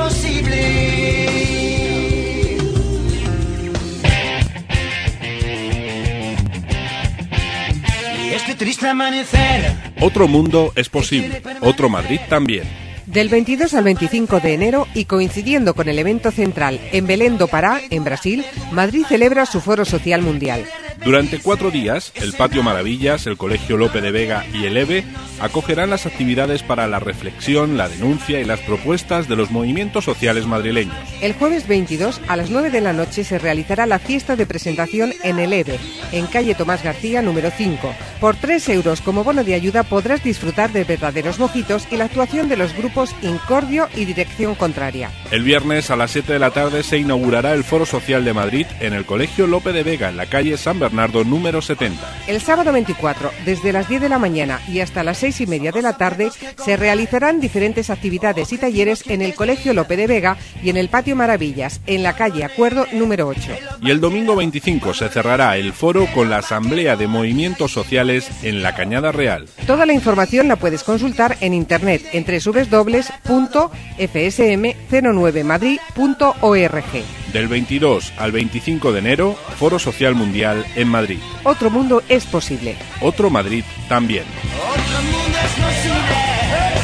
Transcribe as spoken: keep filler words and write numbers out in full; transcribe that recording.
posible. Y este triste amanecer. Otro mundo es posible, otro Madrid también. Del veintidós al veinticinco de enero y coincidiendo con el evento central en Belém do Pará, en Brasil, Madrid celebra su Foro Social Mundial. Durante cuatro días, el Patio Maravillas, el Colegio Lope de Vega y el EVE acogerán las actividades para la reflexión, la denuncia y las propuestas de los movimientos sociales madrileños. El jueves veintidós a las nueve de la noche se realizará la fiesta de presentación en el EVE, en calle Tomás García número cinco. Por tres euros como bono de ayuda podrás disfrutar de verdaderos mojitos y la actuación de los grupos Incordio y Dirección Contraria. El viernes a las siete de la tarde se inaugurará el Foro Social de Madrid en el Colegio Lope de Vega, en la calle San Bernardo número setenta. El sábado veinticuatro, desde las diez de la mañana y hasta las seis y media de la tarde, se realizarán diferentes actividades y talleres en el Colegio Lope de Vega y en el Patio Maravillas, en la calle Acuerdo número ocho. Y el domingo veinticinco se cerrará el foro con la Asamblea de Movimientos Sociales en la Cañada Real. Toda la información la puedes consultar en internet en doble u doble u doble u punto f s m cero nueve madrid punto org. Del veintidós al veinticinco de enero, Foro Social Mundial en Madrid. Otro mundo es posible. Otro Madrid también. Otro mundo es posible.